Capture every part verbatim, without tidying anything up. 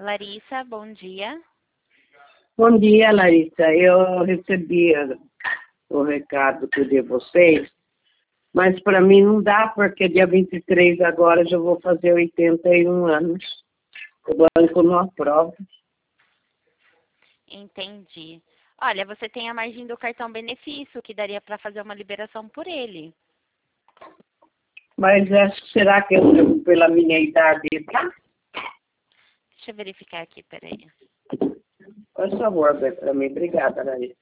Larissa, bom dia. Bom dia, Larissa. Eu recebi o recado de vocês, mas para mim não dá, porque dia vinte e três agora já vou fazer oitenta e um anos. O banco não aprova. Entendi. Olha, você tem a margem do cartão benefício, que daria para fazer uma liberação por ele. Mas acho que será que eu, pela minha idade, tá? Deixa eu verificar aqui, peraí. Por favor, para mim. Obrigada, Larissa.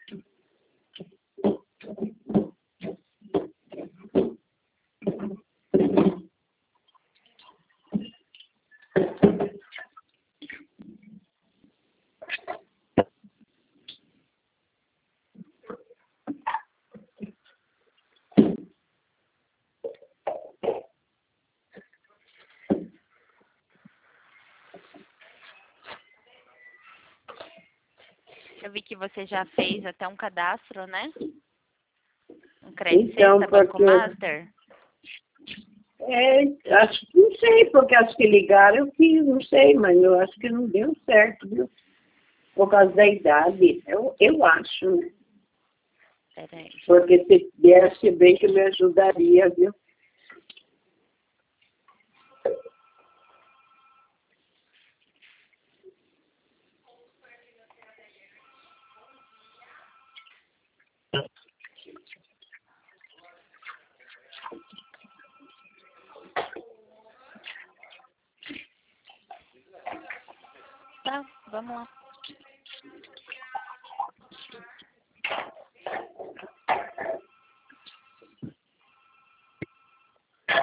Eu vi que você já fez até um cadastro, né? Um crédito Então, sexta, Banco porque... Master. É, acho que não sei, porque acho que ligaram eu fiz, não sei, mas eu acho que não deu certo, viu? Por causa da idade, eu, eu acho, né? Peraí. Porque se desse bem que me ajudaria, viu? Tá, vamos lá.